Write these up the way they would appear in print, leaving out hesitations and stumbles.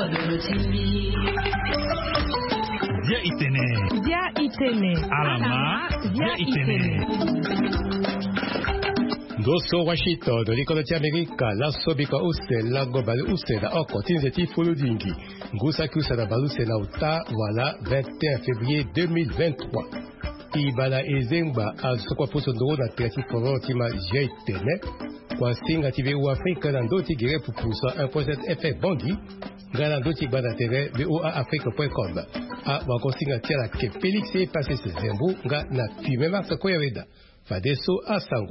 Dia itene. Alama. Dia itene. Doso Washington, l'école d'Amérique, la sobika use, la globale use, la oko, tinzeti folodingi. Ngusa kusa na baluse la uta, voilà, 21 février 2023. Ibala ezengba, azokwa poso ndoro na kreatif poro tima jaitene. Kwa singa tive u Afrika na ndoti gire pupusa 1.7 FM Bangui. Gana ndoti bana tere, voaafrique.com. A wakosinga tiala ke Félix e passé se zembu, nga na fume marta koyaveda. Fadeso a sango.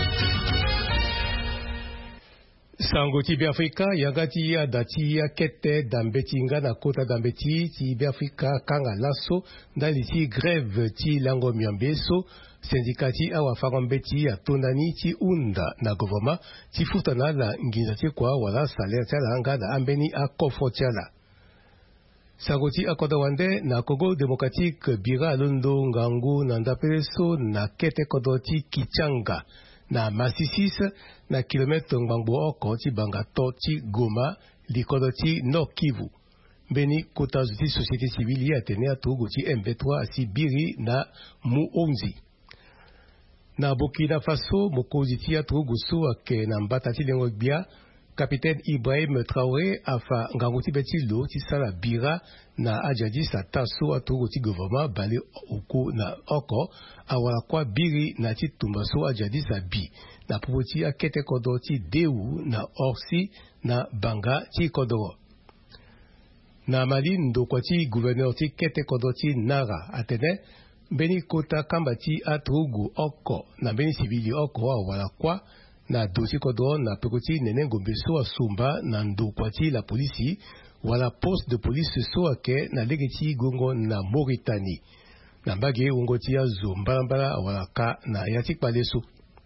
Sango ti Afrika yangati ya dati ya kete dambeti nga na kota dambeti ti Afrika kanga laso ndali ti grève ti lango miambeso syndicati awa farambeti ya tondani ti unda na gouvernement ti futana la nginza ti kwa wala salaire ti ala nga na ambeni a kofo ti ala. Sango ti akoda wande na Congo démocratique bira londo ngangu na ndapeso na kete kodo ti Kichanga na Masisis na kilometre ngbango oko ti Bangato ti Goma likodo ti Nord Kivu. Beni kota ti société civile ya tene atogo ti M23 si biri na Muonzi. Na Burkina Faso mokozi ti atogo so ake na mbata ti lengo bia Capitaine Ibrahim Traoré afa ngango ti beti lo ti sala bira na ajadi sa taso atogo ti gouvernement bale oko na oko awala kwa biri na ti tumbaso ajadi sa bi na popoti akete kodo ti Deu na Orsi na Banga ti Kodoro. Na Mali ndokwa ti gouverneur ti kete kodo ti Nara atene beni kota kamba ti atogo oko na beni civili oko awala kwa na dosi kodo na pekoti nene ngombe so asumba na ndokwa ti la polisi wala poste de police so ake na legeti gongo na Mauritanie. Na mbage ungoti ya zombalambala wala ka na yatik paleso.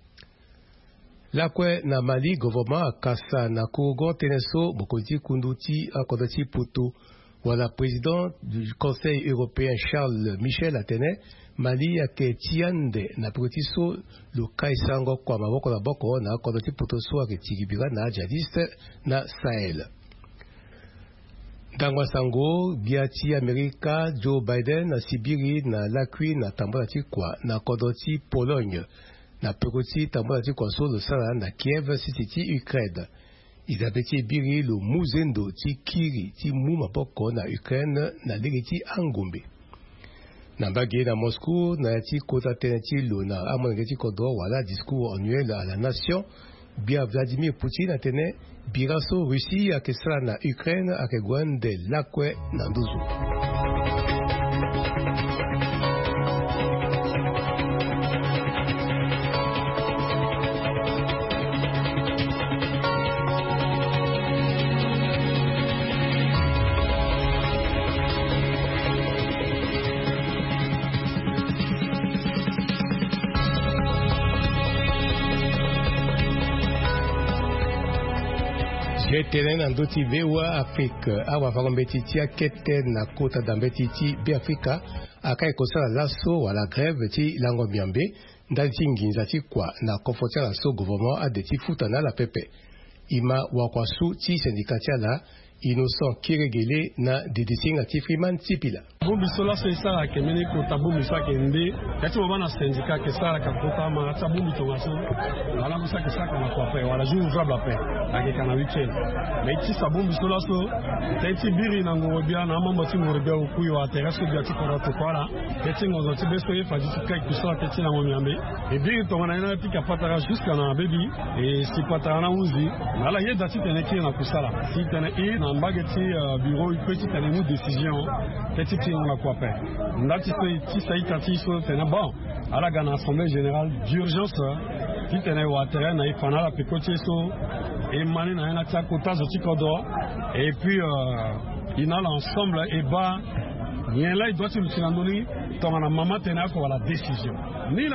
Lakwe na Mali gouvernement akasa na kogo teneso mokozi kunduti akodati putu wala président du Conseil européen Charles Michel atene Mali ake tiande na protiso lo kaisango kwa maboko la boko na akodati putu so ake tigibira na jadiste na Sahel. Dangwa sango biati Amerika Joe Biden na Sibiri na lakwi na tambola ti kwa na kodoti Pologne na pekoti tambola ti kwa so lo sala na Kiev city ti Ukraine. Izabeti biri lo muzendo ti kiri ti muma boko na Ukraine na legeti angombe. Na mbage na Moscou na ti kota teneti lo na amonegeti kodo wala discours annuel à la nation. Bia Vladimir Poutine atene biraso Russie akesala na Ukraine akegwande lakwe na nduzu. Tenen andoti vewa Afrique awa farambeti tia kete na kota dambeti ti bi Afrika akai kosala laso wala grève ti lango miambe ndali ti nginza ti kwa na konfoti la so gouvernement adeti futana la pepe ima wakwasu ti syndicati ala Innocent Kiregele na Didisinga ti Freeman Tipila. Bumbisola so isala kemeni kota bumbiso kende yati bana syndicat ke sala ka kota ma ta bumbito ngaso wala musa ke saka na kwa pe wala jour ouvrable pe ake kana weekend mais ti sa bumbisola so teti biri na ngobia na mambo ti ngobia ukuyo ateraso bia ti kora to kwala teti ngozo ti beso ye faji kai kusola teti na ngomiambe e biri to ngana ina pika patara jusqu'à na baby e si patara na uzi wala ye dati teneki na kusala si tene e na mbageti bureau petit tene mu décision teti on a quoi faire. Ndati ti saitati so tena bon ala gana assemblée générale d'urgence ti tena wa terrain na ifana la pekotie so e mani na ina ta kota zo ti kodo et puis il a l'ensemble et bas bien là il doit se l'andoni to na mama tena ko la décision ni là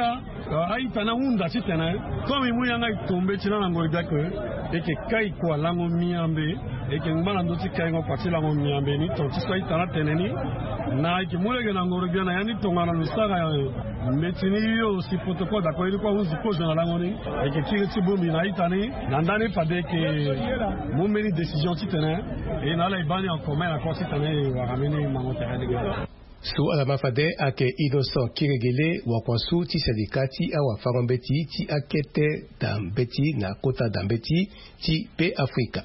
aita na unda chitena comme muyanga itombe china na ngolga ko eke kai kwa lango miambe eke ngala ndoti kai ngo patila ngo miambe ni to tsai tana teneni na eke mulege na ngolga na yani tongana lusaka metini yo si protocole da ko ili kwa uzi ko na lango ni eke tire tibombi na itani na ndane pade ke mumeni decision chitena e na la ibani en commun na consitane wa rameni mangote de Su alamafade ake Innocent Kiregele wakwansu ti sindikati awa farambeti ti akete dambeti na kota dambeti ti pe Afrika.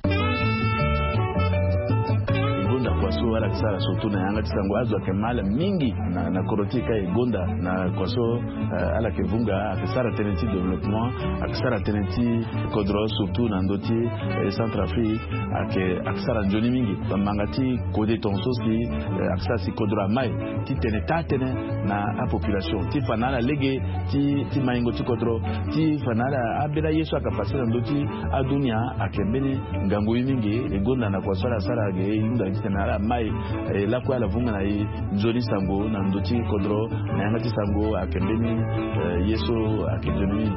Kwaso wala kisara sotu na yanga tisango azo akemala mingi na korotika igonda na kwaso ala kevunga akisara teneti development akisara teneti kodro surtout na ndoti Centrafrique akisara njoni mingi mangati kode tonso si akisara si kodro mai ti tenetane na a population ti fanala lege ti maingo ti kodro ti fanala abira yesu akapasira ndoti adunia akembeni ngangu mingi igonda na kwaso ala sara ge inda tinala mai la kwa la vunga na nzoni sango na ndoti kodro na yanga sango akembeni yeso akejoni.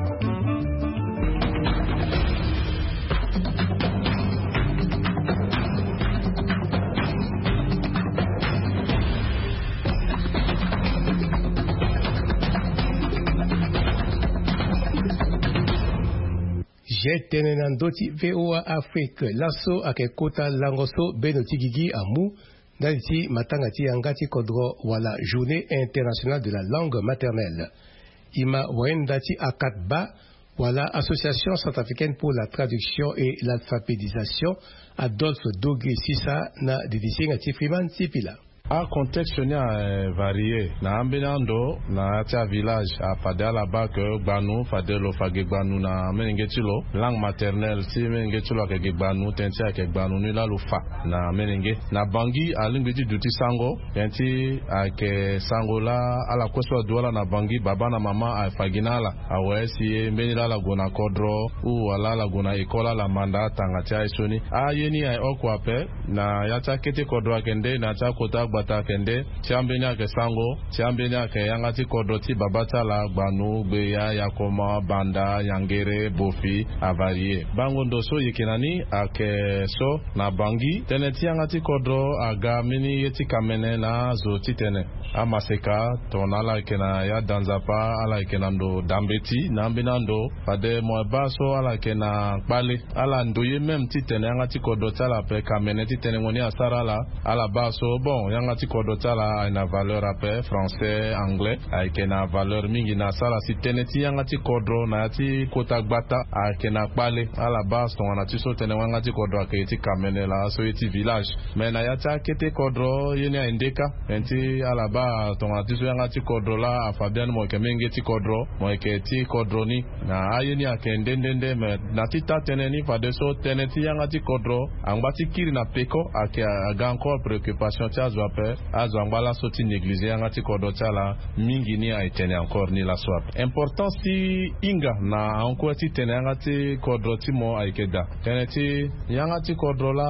Jetene na ndoti VOA Afrique laso akekota langoso benoti gigi amu daliti matangati yangati kodro wala journée internationale de la langue maternelle. Ima wendati akatba wala association centrafricaine pour la traduction et l'alphabétisation Adolphe Dogé Sissa na didisi ngati Freeman Sipila. A contexte ni varié na ambinando na tia village a fade la ba que gbanu fade lo fage gbanu na menengetilo langue maternelle si menengetilo ke gbanu tentia ke gbanu ni la lo fa na menenge na bangi a lingbeji duti sango tenti a ke sango la ala kweswa duala na bangi baba na mama a faginala a wesi menila la gona kodro u wala la gona ikola la manda tangatia isoni a yeni a okwape na yata kete kodro akende na ta kota bata kende tiambenya ke sango tiambenya ke yangati kodoti babata la gbanu gbeya yakoma banda yangere bofi avarie bango ndoso yikinani ake so na bangi teneti yangati kodro aga mini yeti kamene na zo titene amaseka tonala kena ya danzapa ala kenando dambeti nambinando fade mobaso ala kena bale ala ndoye mem titene yangati kodota la pe kamene titene ngoni asara la ala baso bon yangati kodotala ina valeur ape français anglais aikena valeur mingi na sala si teneti yangati kodro na yati kota gbata aikena pale ala bas ton na tiso tene wangati kodro aketi kamene la so yeti village mais na yati akete kodro yene indeka enti ala ba ton na tiso yangati kodro la afabian mo ke mengeti kodro mo ke ti kodro ni na ayeni akendendende mais na tita teneni fa de so teneti yangati kodro angbati kiri na peko ake aga encore préoccupation tia zo ape azo angala soti négliger yangati kodota la mingi ni aitene encore ni la swap important si inga na encore ti tene yangati kodoti mo aikeda teneti yangati kodola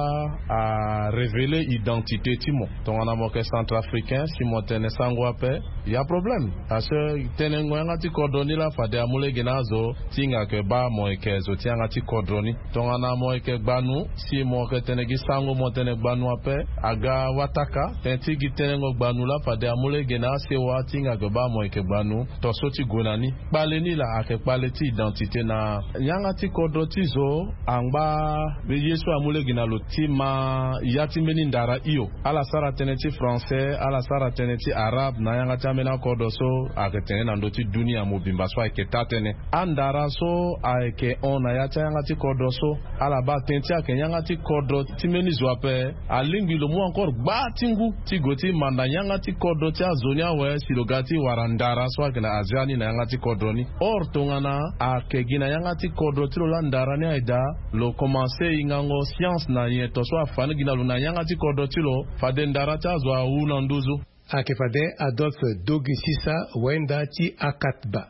a révéler identité timo tongana mo ke centrafricain si mo tene sango ape ya problème parce que tene yangati kodoni la fade amule genazo tinga ke ba mo ke zo ti yangati kodoni tongana mo ke gbanu si mo ke tene gi sango mo tene gbanu ape aga wataka tenti tenengo gbanu la fade amule gena sewa tinga gba mo ke gbanu to soti gonani baleni la ake paleti identité na nyanga ti kodro tizo angba be yesu amule gena lo tima yati meni ndara iyo ala sara teneti français ala sara teneti arabe na yanga tamena kodo so ake tenena ndoti dunia mobimba so ake tatene andara so ake ona yata yanga ti kodro so ala ba tenti ake yanga ti kodro timeni zwape alingwi lo mo encore gba tingu ti goti manda yanga ti kodro ti azonia we silogati warandara so akena aziani na yanga ti kodro ni or tongana akegina yanga ti kodro ti lo landara ni aida lo commencer ingango science na ye to so afani gina lo na yanga ti kodro ti lo fade ndara ti azwa una nduzu akefade Adolphe Dogé Sissa wenda ti akatba.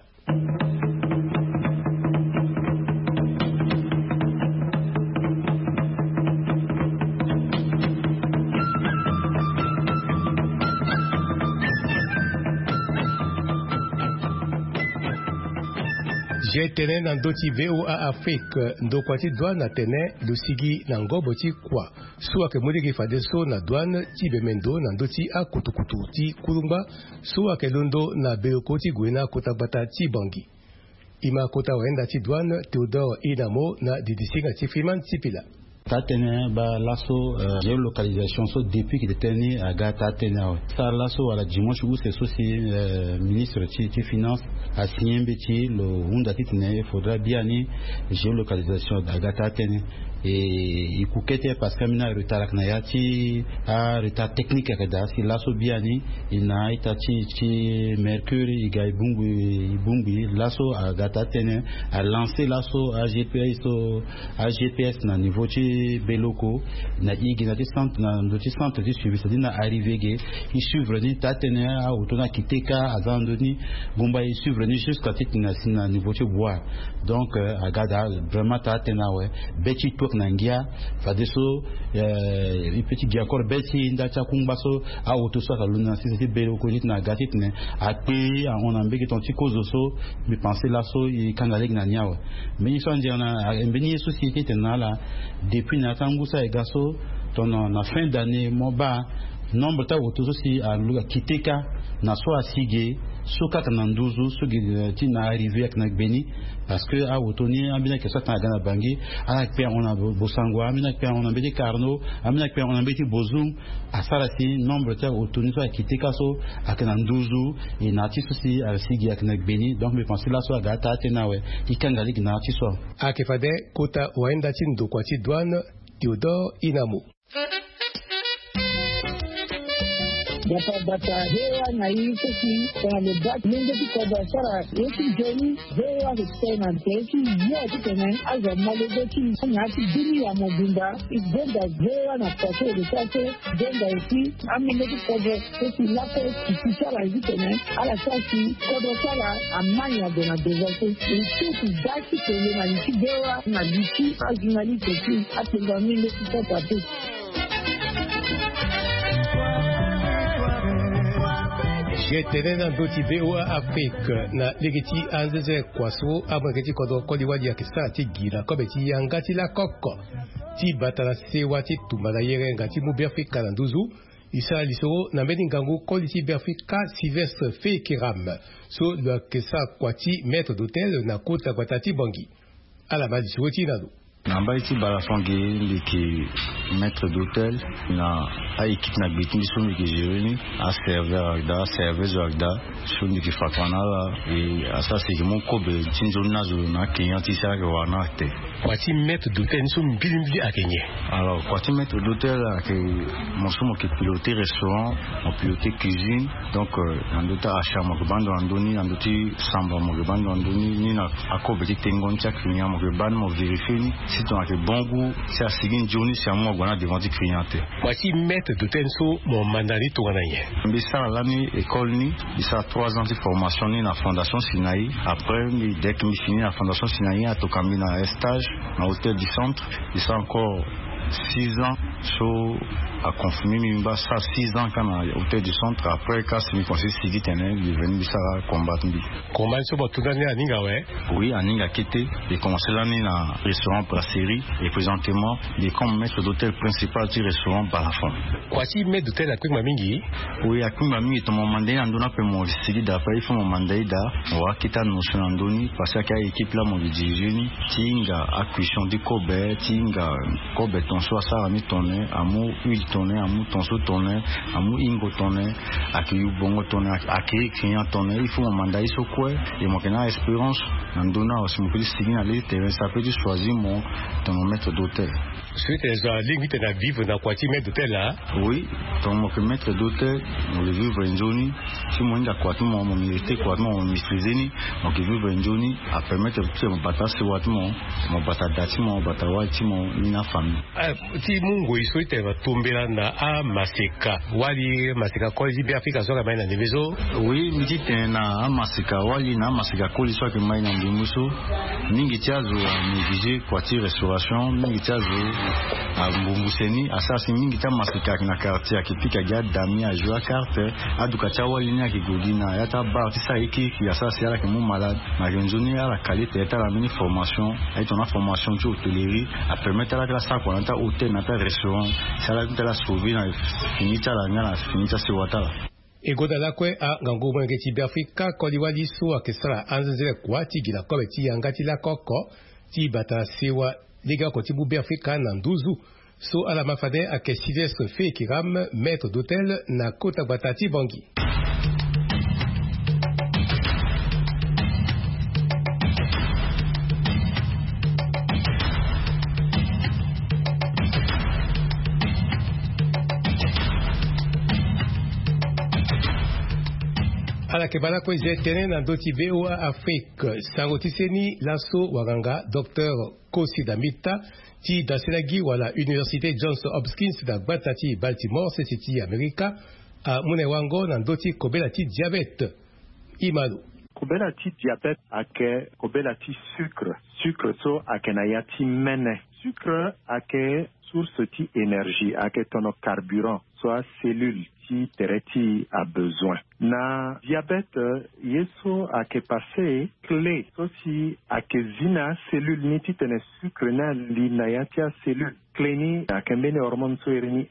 J'ai tenu dans d'autres VOA Afrique, ndo kwati douane na tene lusigi na ngobo ti kwa. Soit que modi ki fadeso na douane ti bemendo na ndoti a kutukutu ti kulumba, soit que londo na beloko ti gwena kotabata ti bangi. Ima kota wenda ti douane Théodore Inamo na didisinga ti Freeman Tipila. Tatene ba lasso géolocalisation so depuis que détenu à Tatene ça lasso à la dimanche où c'est aussi ministre de finance a signé beti le hunda titene faudra bien ni géolocalisation à Tatene et il coûtait parce que mina retard knayati a retard technique à si lasso bien ni il n'a été mercure il gagne bumbi lasso à Tatene a lancé lasso à GPS na niveau beloko na igina ti centre na ndoti centre ti suivi c'est na arrivé ge il suivre ni tatene a autona kiteka azandoni gumba il suivre ni jusqu'à titina sina niveau ti bois donc agada vraiment tatena ouais beti tok na ngia fa deso petit gi encore beti ndacha kumbaso a autoso ka luna si beloko ni na gatitne a pe on ambeki ton ti cause so me penser là so i kangale na nyawa mais so ndiana mbeni société tenala depuis na tangusa e gaso ton na fin d'année moba nombre ta autoso si a kiteka na so asige soka kana nduzu so ti na arrivé ak na beni parce que a autoni amina ke sota na bangi a pe on a bosangwa amina pe on a beti carno amina pe on a beti bozum a sala si nombre ta autoni so kiteka so ak na nduzu et na ti so si a sige ak na beni donc me penser là so aga ta tenawe ikangali na ti so a ke fade kota waenda ti ndo kwa ti douane Théodore Inamo. Bata hewa na hii sisi kwa lebat mingi kwa sara yeki jeni hewa histena teki yote tena aza malogoti nyati dini ya mobimba igenda hewa na pato lesate genda isi amileki kwa sisi lapo kisara hizi tena ala sasi kwa sara amanya dona dezote isi daki kwenye na nchi hewa na nchi ajinali teki atenga mingi kwa pato. J'ai tenu dans d'autres VOA Afrique na legiti anzeze kwaso abangeti kodo koliwadi ya kisa ti gila kobeti yangati la koko ti batala sewa ti tumala yere ngati mu Afrika na nduzu isa lisoro na mbeni ngangu koliti Afrika Sylvestre Fekiram so le kesa kwati maître d'hôtel na kota kwatati bangi ala mali suoti nado namba iti balafonge liki maître d'hôtel na a équipe na bitin sumi ki jéréni a serveur da serveuse da sumi ki fatwana et asa c'est mon kobe tinzo nazo na client isa ke wana te kwati maître d'hôtel sumi bilimbi akenye alors kwati maître d'hôtel ke mon sumo ki piloter restaurant on piloter cuisine donc andota acha mo bando andoni andoti samba mo bando andoni ni na akobe ti tengon cha client mo bando mo vérifier si tu as bon goût, c'est à seguir journée, c'est à moi devant des clients. Voici maître de tenso mon mandari touranaye. Mais ça l'année école ni, ça 3 ans de formation ni la fondation Sinaï. Après dès que je finis la fondation Sinaï, à Tokambi dans un stage dans l'hôtel du centre, il ça encore 6 ans so a confirmé mimba ça 6 ans quand à l'hôtel du centre après quand c'est mi conseil sigi tenen il venu ça combattre bi combat so botu dani aninga ouais oui aninga kité et commencé l'année dans restaurant brasserie et présentement il est comme maître d'hôtel principal du restaurant Balafon kwasi maître d'hôtel à Kwima mingi oui à Kwima mingi to mon mandat andona pe mon sigi d'après il faut mon mandat da wa kita notion andoni parce que équipe là mon diriger ni tinga acquisition du kobe tinga kobe ton soit ça a mis tonné amu huile tonné amu tonso tonné amu ingo tonné akiyu bongo tonné aki client tonné il faut un mandat iso quoi et moi kena espérance andona aussi mon petit signe aller terrain ça peut choisir mon ton maître d'hôtel suite à limite na vivre dans quoi tu maître d'hôtel là oui ton maître d'hôtel on le vivre en zone si moi nda quoi mon mérité quoi mon maîtriser ni on que vivre en zone à permettre que mon bata se wat mon bata dati mon bata wati mon mina famille ti mungu iso ite batumbela na a maseka wali maseka college bi Afrika soka mai na nivezo oui miti tena a maseka wali na maseka college soka mai na ndimuso ningi tiazo négligé quartier restauration ningi tiazo a Mbumbuseni asasi mingi ta maseka na quartier akipika ga dami a jouer carte aduka cha wali ni ya ki godina ya ta ba ti sa iki ya sa si ala ke mon malade ma genzoni ala qualité ta la mini formation et ton formation tu hôtellerie a permettre la sa ko ta hôtel na ta restaurant ça la ta la sauver na finita la ngala finita si wata egoda kwe a ngangu mwenge ti Afrika koliwali so akesala anzele kwati gila ko ti yangati la koko ti bata sewa liga ko ti bu Afrika na nduzu so ala mafade ake Sylvestre Fe Kiram maître d'hôtel na kota batati Bangui. ala kebala ko zetene na doti bewa Afrique sangotiseni laso waganga Dr Kosi Damita ti daselagi wala Université Johns Hopkins da batati Baltimore city America a munewango na doti kobela ti diabète imalu kobela ti diabète ake kobela ti sucre so ake na yati mene sucre ake source ti énergie ake tono carburant soit cellule ti tereti a besoin na diabète yeso ake passé clé so si ake zina cellule ni ti tene sucre na li na yati a cellule clé ni ake mbene hormone so erini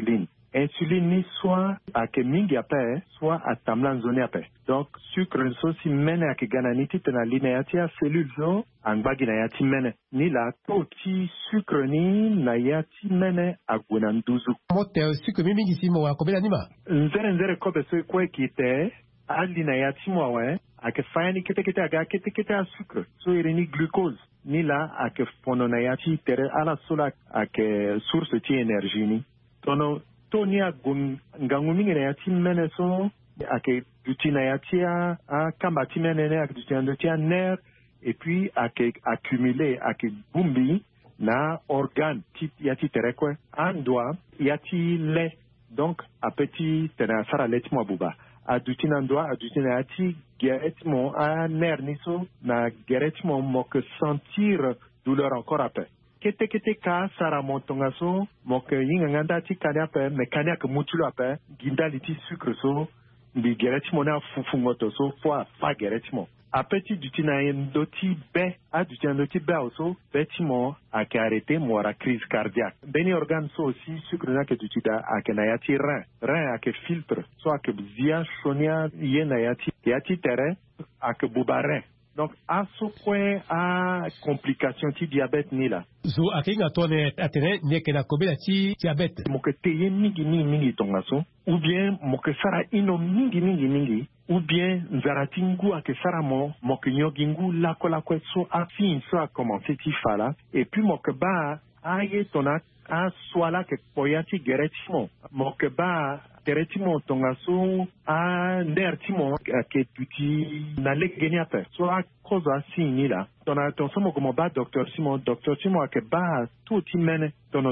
insuline ni soit ake mingi ape soit atamla zone ape donc sucre so si mene ake gana ni ti tena li na yati a cellule so angbagi na yati mene ni la to ti sucre ni na yati mene agwena nduzu mote sucre mingi si mo akobela nima nzere kobe so kwe kite ali na yati mo we ake fayani kete aga kete a sucre so irini glucose ni la ake fono na yati tere ala sola ake source ti énergie ni tono Tony ngangu mingi na yati mene so ake duti na yati a kambati mene ne ake duti andoti a nerf et puis ake accumulé ake bumbi na organe ti yati terekwe andwa yati le donc a petit tena sara letimo buba a duti na ndwa a duti na yati geretimo a nerf ni so na geretimo mo que sentir douleur encore après kete ka sara montonga so moke yinga nganda ti kanya pe me kanya ke mutulo ape ginda liti sucre so bi geretimo na fufungoto so fa geretimo apeti duti na ndoti be a duti ndoti be also betimo ake arrêter mora crise cardiaque beni organe so aussi sucre na ke duti da ake na yati rein ake filtre so ake zia shonia ye na yati tere ake bubarin. Donc, à ce point, à complication ti diabète ni là. Zo akinga tone atene nyeke na kobela ti diabète. Moke teye mingi tongaso ou bien moke sara ino mingi ou bien nzaratingu ake sara moke nyogingu lako so afin so a commencé ti fala et puis moke ba aye tona a swala ke poyati geretimo moke ba teretimo tongaso a nertimo ke tuti na legeni ape so a cause a sini la tona ton somo como ba docteur Simon ake ba tuti mene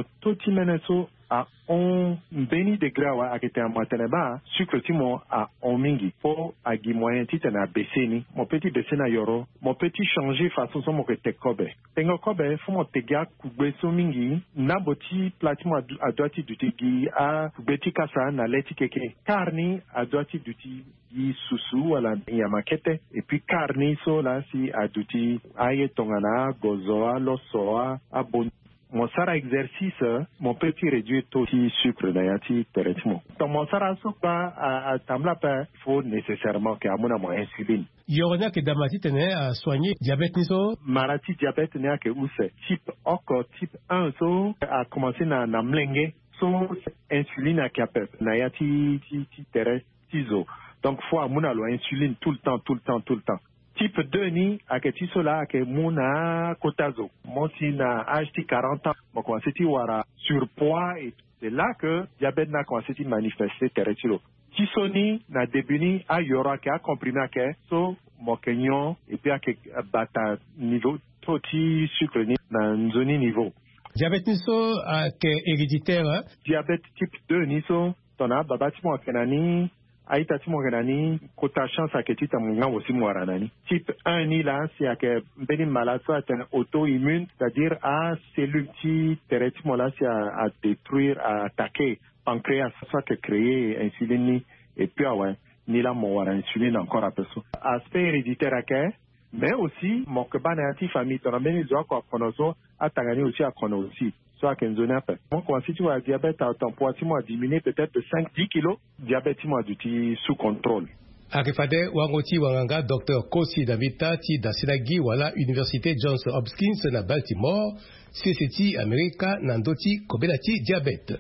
so a on beni de grawa ake te amatene ba sucre timo a on mingi po a gi moyen ti tena beseni mon petit besena yoro mon petit changer façon somo ke te kobe tengo kobe fo mo te ga kugbe so mingi na boti platimo a doiti duti gi a kubeti kasa na leti keke carni a doiti duti gi susu wala yamakete et puis carni so la si a duti aye tongana gozoa losoa a bon mon sara exercice mon petit réduit taux de sucre d'ayati traitement donc mon sara so pas à tamla pas faut nécessairement que amona mo insuline yorona ke damati tene a soigner diabète ni so marati diabète ne ke use type 1 so a commencé na mlenge so insuline a capé na yati ti tere tizo donc faut amona lo insuline tout le temps type 2 ni aketi sola ake muna kotazo monti na âge ti 40 ans mo commencé ti wara surpoids et c'est là que diabète na commencé ti manifester teretilo ti soni na début ni a yoro ake a comprimé ake so mo kenyon et puis ake bata niveau to ti sucre ni na nzoni niveau diabète ni so ake héréditaire diabète type 2 ni so tona babati mo kenani aita ti mogenani kota chance aketi ta munga aussi moranani type 1 ni là c'est ake beni malade soit auto-immune c'est-à-dire à cellule ti tereti mola c'est à détruire à attaquer pancréas soit que créer insuline ni et puis ouais ni la mo wara insuline encore après ça. Aspect héréditaire mais aussi mon kebana ati famille ton ameni zo ko konoso atangani aussi à kono aussi. Soit qu'un zone après. Moi, quand si tu as diabète, ton poids a diminué peut-être de 5-10 kilos. Diabète, tu sous contrôle. Akifade wangoti wanganga Dr. Kosi Davita ti dasilagi wala Université Johns Hopkins na Baltimore, CCT America nandoti kobelati diabète.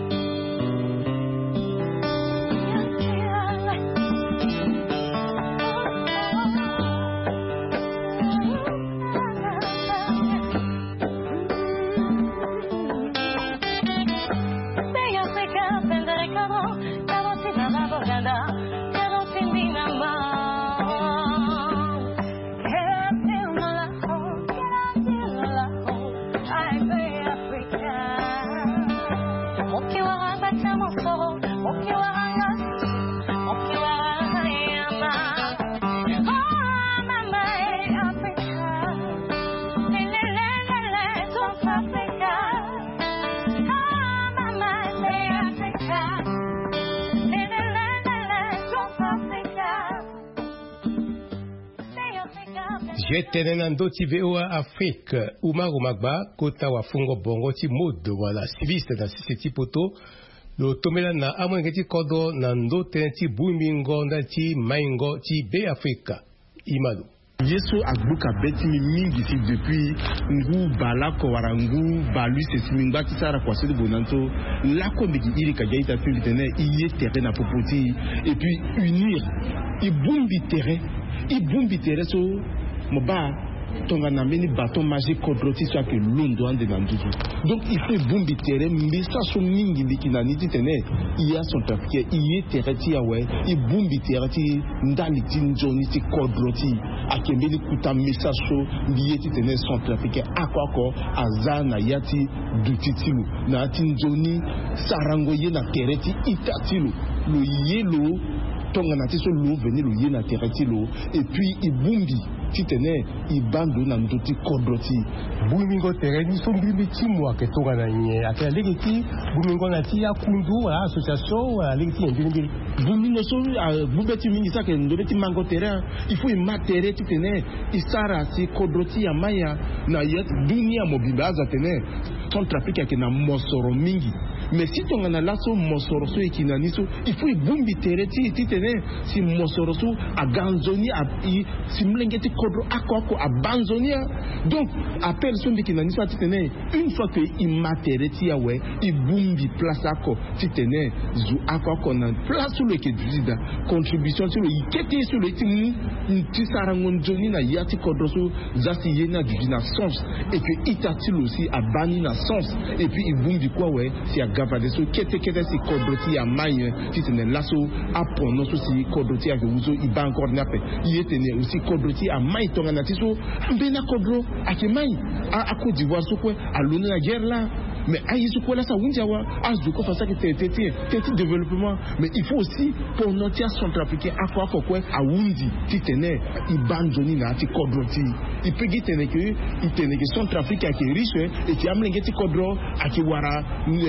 Tenenando ti VOA Afrique Umaru Magba kota wafungo bongo ti mode wala civiliste na sisi poto lo tomela na amwengeti kodo na ndo teneti bumingo na ti maingo ti be Afrika Imadu Yesu agbuka beti mingi si depuis ngu balako warangu balu se simingba ti sara kwa sedu bonanto lako mbiki iri ka jaita tungi tene iye terrain na popoti et puis unir ibumbi terrain so Moba, ton ameni bâton magique kodroti soit que l'ondo ande nanduzu. Donc il fait bombi terre, mais ça son mingi bikina ni tene. Il y a son trafic, il est terre ti awe, il bombi terre ti ndali ti njoni ti kodroti. Akembeli kuta message so lié ti tene son trafic akwako azana yati dutitilu. Na ti njoni sarangoye na terre ti itatilu. Le yelo tonga na ti so lo venir le yena terre ti lo et puis il bombi titene ibando na ndoti kodroti bumingo tereni so mbimbi timwa ke tonga na nye akela legeti bumingo na ti ya kundu wa association wa legeti mbimbi bumingo so bubeti mingi sa ke ndoti mango terrain il faut imatere titene isara si kodroti ya maya na yet dunia mobimba za tene ton trafic ya ke na mosoro mingi mais si tonga na laso mosoro so ikina niso il faut ibumbi tere titene si mosoro so aganzoni si mlengeti kodro akoko abanzonia donc appel son de kinani soit titene une fois que immatériti yawe ibumbi place ako titene zu akoko na place sur le kedida contribution sur le ikete sur le timu tisarangon joni na yati kodro so zasi yena dina sens et que itati aussi abani na sens et puis ibumbi quoi ouais si agavade so kete si kodro ti ya maye titene laso apono so si kodro ti ya uzo iba encore na pe yetene aussi kodro ti a mai tonga na tiso mbena kodro akemai a Côte d'Ivoire so kwe alone na guerre là mais ayisu ko la sa wunjawa azuko fa ça que tete développement mais il faut aussi pour notre centrafricain akwa kokwe awundi titene ibanjoni na ti kodro ti ipegi tene que centrafricain qui est riche et qui amlenge ti kodro akiwara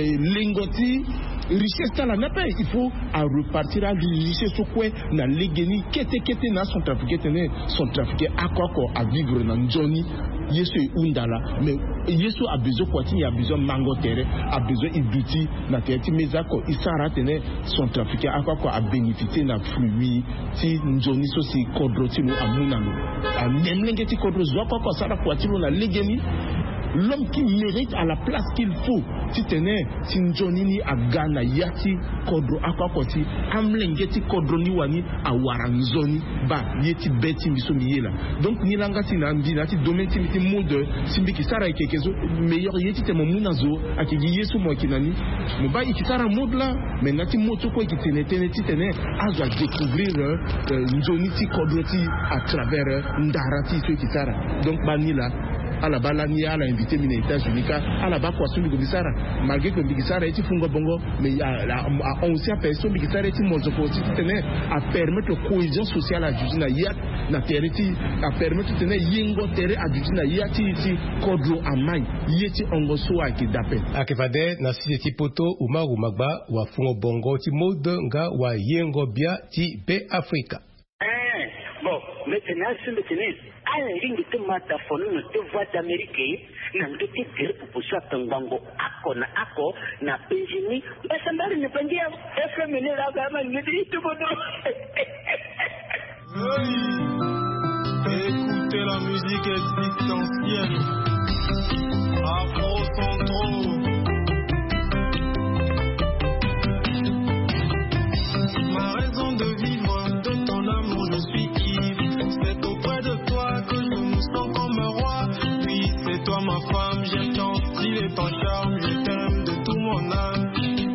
lingoti richesse ta la nape il faut à repartir à richesse so kwe na legeni kete na centrafricain akwa à vivre na njoni Yesu undala mais Yesu a besoin quoi il a besoin mango terre a besoin ibuti na terre mezako isara tene son trafiqué akwa a bénéficier na fruit ti njoni so si kodroti no amunano a nemlenge ti kodro zo kwa sara kwa ti na legeni l'homme qui mérite à la place qu'il faut si tenait si njonini a Ghana yati kodro akwakoti amlengeti kodro ni wani a waranzoni ba yeti beti misomi là donc ni langa ti na ndina ti domaine ti miti mode simbiki sara ekekezo meilleur yeti te momunazo akigi yesu mo kinani mo ba ikisara mode là mais nati moto ko ikitene ti tene azo découvrir njoni ti kodro ti à travers ndarati so ikisara donc ba ni là ala balani ala invité mina États-Unis ka ala ba kwa sumi Bisara malgré que Bisara eti fungo bongo mais on s'y aperçoit Bisara eti mozoko tenait à permettre cohésion sociale à Jujina Yat na tereti à permettre tenait yengo tere à Jujina Yati iti kodro amai yeti ongo soa ki dape akevade na sisi poto umaru magba wa fungo bongo ti mode nga wa yengo bia ti be Afrika. Bon, maintenant sur le tennis, à la ligne de mataphone, nous te voix d'Amérique, nous te tirons pour ça tango, ako na penjini, mais ça m'a rien pendu, effrayé la gamme, nous dit tout bon. Écoutez la musique existentielle, Afro-Centro. Ma raison de vivre, de ton amour, je suis ivre. C'est auprès de toi que je me sens comme un roi. Oui, c'est toi ma femme, j'aime ton style et ton charme. Je t'aime de tout mon âme.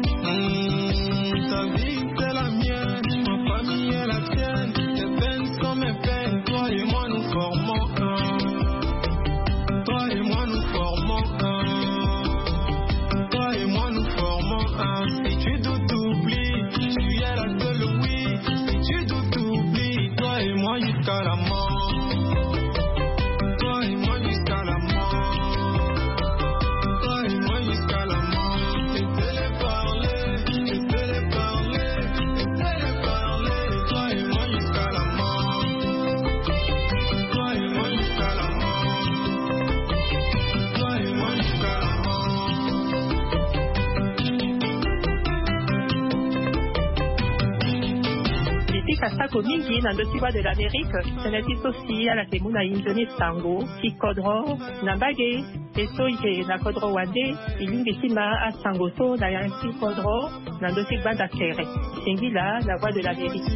Ta vie c'est la mienne, ma famille est la tienne. Tes peines sont mes peines, toi et moi nous formons un. Toi et moi nous formons un. Toi et moi nous formons un. Si tu doutes, t'oublies, tu es la seule, oui. Si tu doutes, t'oublies, toi et moi jusqu'à la mort. Toi et moi jusqu'à la mort. Toi et moi jusqu'à la mort. Laissez-les parler, laissez-les parler, laissez-les parler. Toi et moi jusqu'à la mort. Toi et moi jusqu'à la mort. Toi et moi jusqu'à la mort. Kasako mingi na ndotiwa de l'Amérique, senati sosi ala temuna injoni sango, ki kodro, na bage, eso ije na kodro wande, ilingi tima a sango so na yanki kodro, na ndotik banda kere. Singila, la voix de l'Amérique.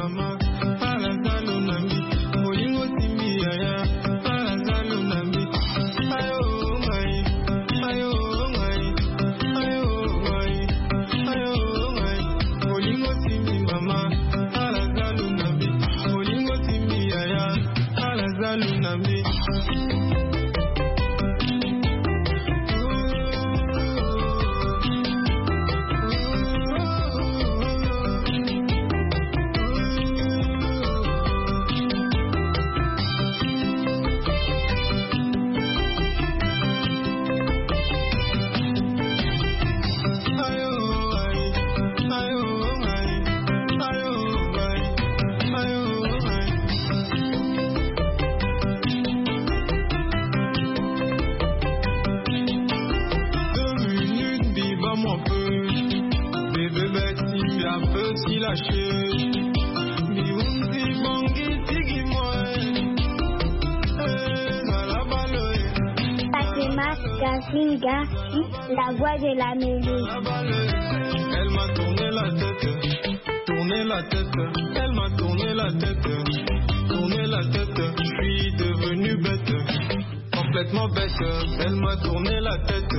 La voix de l'Amérique. Elle m'a tourné la tête, elle m'a tourné la tête, je suis devenu bête, complètement bête, elle m'a tourné la tête,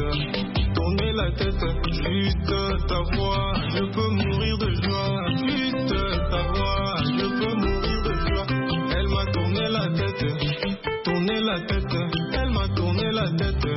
juste ta voix, je peux mourir de joie, juste ta voix, je peux mourir de joie, elle m'a tourné la tête, elle m'a tourné la tête,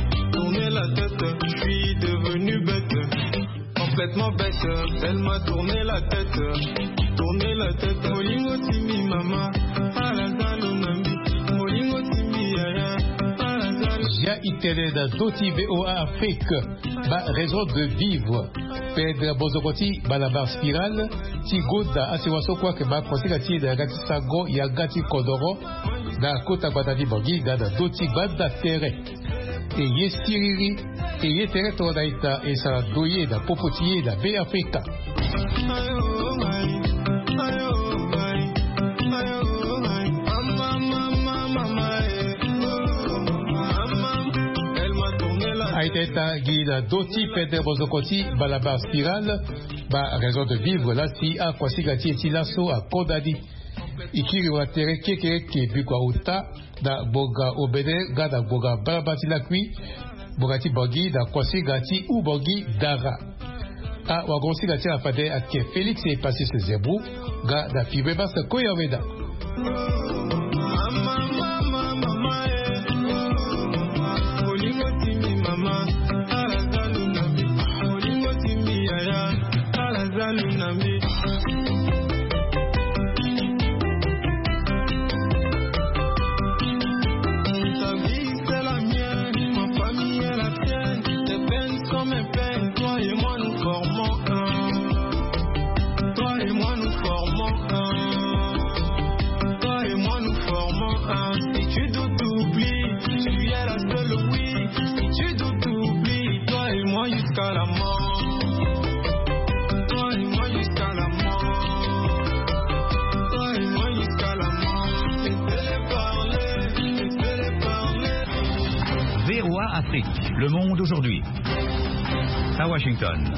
je suis devenu bête, complètement bête, elle m'a tourné la tête, Molingo timi mama, alazalo nambi, Molingo timi yaya, alazalo. Jia itele da doti VOA Afrique, ba raison de vivre, Pedra Bozokoti, Balabar Spirale, Tigoda, Asiwaso kwa ke ba konsika ti da gati sago, ya gati kodoro, da kota batavi bogi, da doti bada tere. E ye siriri, e ye tere todaita, e sara doye da popotiye da be Afrika. Aiteta Guida Doti Pedro Bozokoti Balabar Spirale ba raison de vivre là si a kwasigati eti lasso a Kodadi ikiri wa tere keke ke bikwa uta da boga obede gada boga barabati la kui bogati bogi da kwasigati u bogi dara a wagonsigati a fade a ke Félix et passé ce zebou ga da fibre basta koyoveda Afrique, le monde aujourd'hui. À Washington,